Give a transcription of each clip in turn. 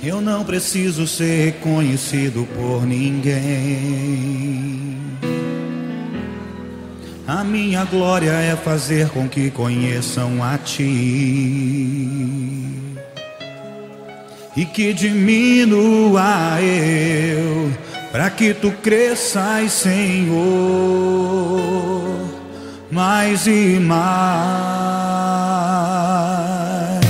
Eu não preciso ser reconhecido por ninguém. A minha glória é fazer com que conheçam a Ti e que diminua eu, para que Tu cresças, Senhor, mais e mais.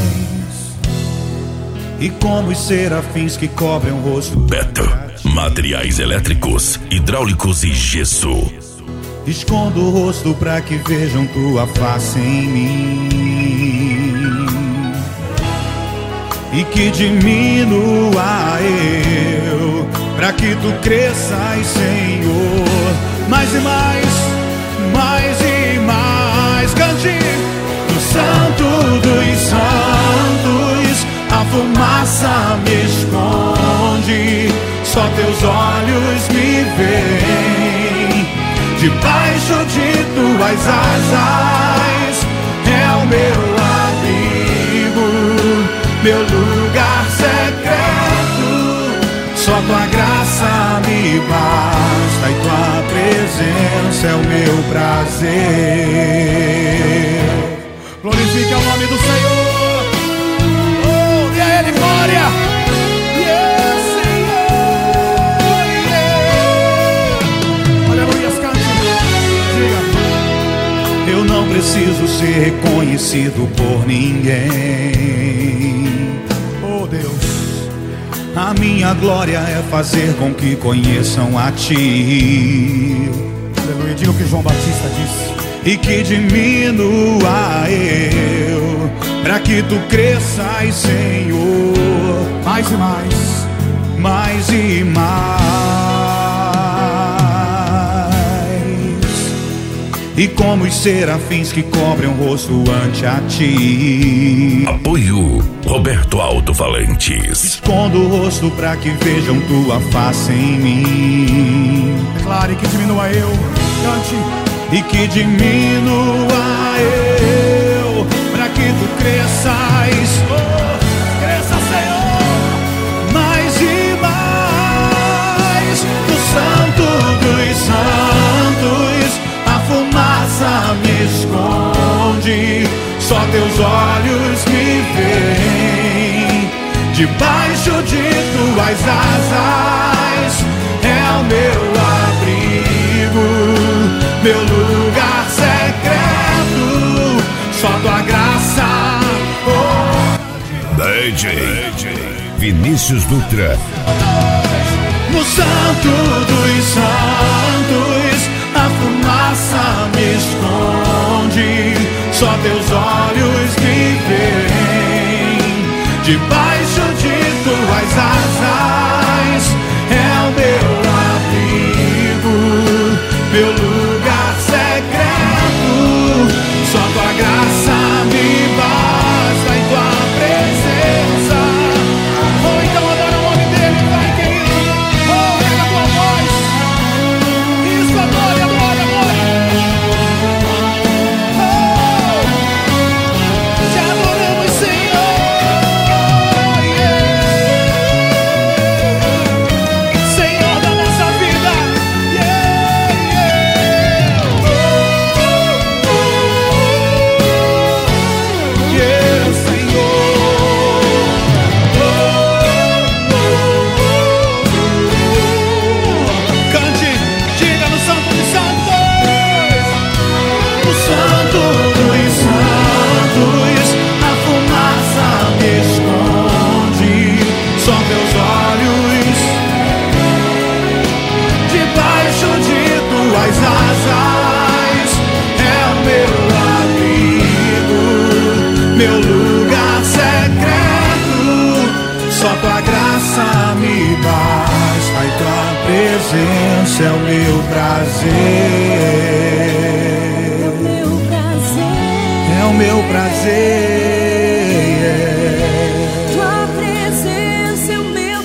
E como os serafins que cobrem o rosto. Beto, materiais elétricos, hidráulicos e gesso. Escondo o rosto para que vejam Tua face em mim e que diminua eu, para que Tu cresças, Senhor, mais e mais, mais e mais. Cante. No Santo dos Santos a fumaça me esconde, só Teus olhos me veem. Debaixo de Tuas asas é o meu abrigo, meu lugar secreto. Só Tua graça me basta e Tua presença é o meu prazer. Glorifique o nome do Senhor. Oh, e a Ele glória. Yeah, Senhor. Yeah. Aleluia, cante. Diga. Eu não preciso ser reconhecido por ninguém. Oh, Deus. A minha glória é fazer com que conheçam a Ti. Aleluia, diga o que João Batista disse. E que diminua eu, para que Tu cresças, Senhor, mais e mais, mais e mais. E como os serafins que cobrem o rosto ante a Ti. Apoio Roberto Alto-Falantes. Escondo o rosto para que vejam Tua face em mim. Declare que diminua eu, cante. E que diminua eu, para que Tu cresças, oh, cresça, Senhor, mais e mais. No Santo dos Santos a fumaça me esconde, só Teus olhos me veem. Debaixo de Tuas asas é o meu abrigo, meu lugar secreto. Só Tua graça. Oh. DJ Vinícius Dutra. No Santo dos Santos a fumaça me esconde, só Teus olhos me veem. Debaixo de Tuas asas é o meu abrigo, meu lugar secreto. Só Tua graça me basta e Tua presença. Oh, então adora o nome dEle, vai, querido. Oh, erga a tua voz. Isso, adore, adore, adore. Oh, te adoramos, Senhor. Yeah. Senhor da nossa vida. Yeah, yeah. Yeah, Senhor. Cante, diga no Santo dos Santos. No Santo dos Santos a fumaça me esconde, só Teus olhos. Debaixo de Tuas asas é o meu abrigo, meu lugar secreto. Só Tua graça me basta e Tua presença é o meu prazer. É o meu prazer. Tua presença é o meu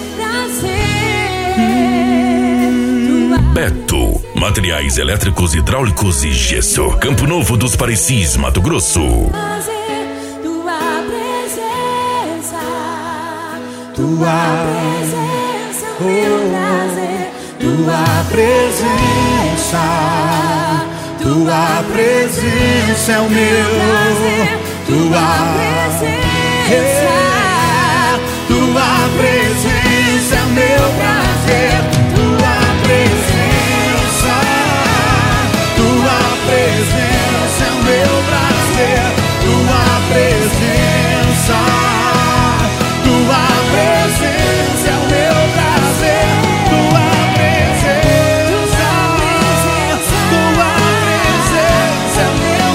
prazer. Beto, materiais elétricos, hidráulicos e gesso. Campo Novo dos Parecis, Mato Grosso. Tua presença, tua presença é o meu prazer. tua presença, tua presença é o meu prazer. Tua presença, tua presença é o meu prazer. Tua presença, tua presença é o meu prazer. Tua presença, tua presença é o meu prazer. Tua presença, tua presença é o meu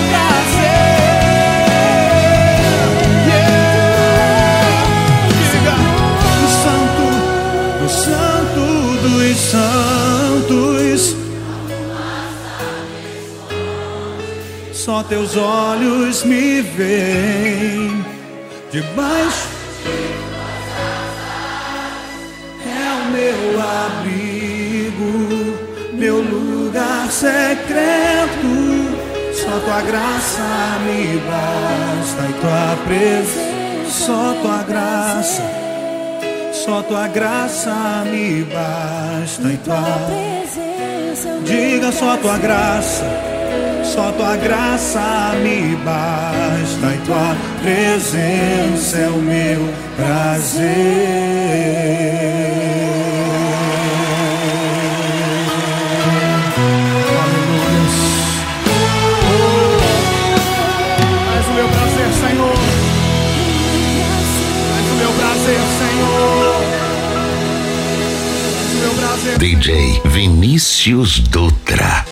prazer. Diga, o santo dos santos, só teus olhos me veem debaixo. É o meu abrigo, meu lugar secreto. Só tua graça me basta e tua presença. Só tua graça, só tua graça me basta e tua presença. Diga só tua graça. Só tua graça me basta e tua presença é o meu prazer. Aleluia. Mais o meu prazer, Senhor. Mais o meu prazer, Senhor. Mais o meu prazer. DJ Vinícius Dutra.